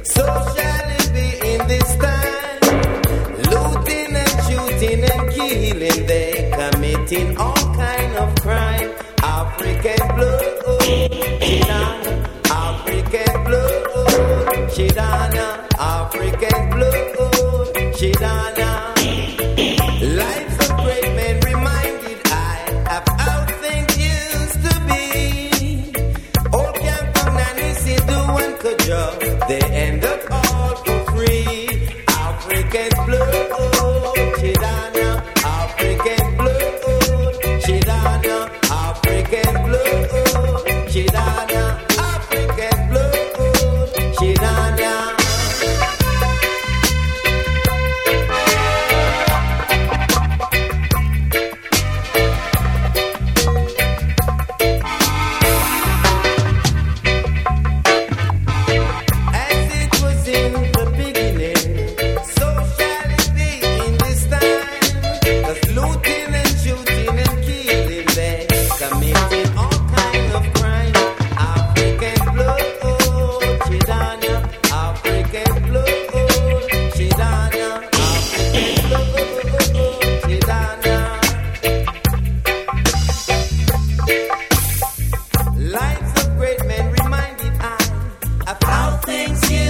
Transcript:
So shall it be in this time. Looting and shooting and killing, they committing all kind of crime. African blood, Shidana, African blood, Shidana, African blood, Shidana. Life's a great man reminded I of how things used to be. Old camp and nanny see do and cajole, they end up all for free. African blood, Shidana, African blood, Shidana, African blood, Shidana, African blood, Shidana. As it was in the beginning, so shall it be in this time. 'Cause looting and shooting and killing, they committing all kind of crime. African blood, Shidana, African blood, Shidana, African blood, Shidana. Lives of great men reminded I of how things used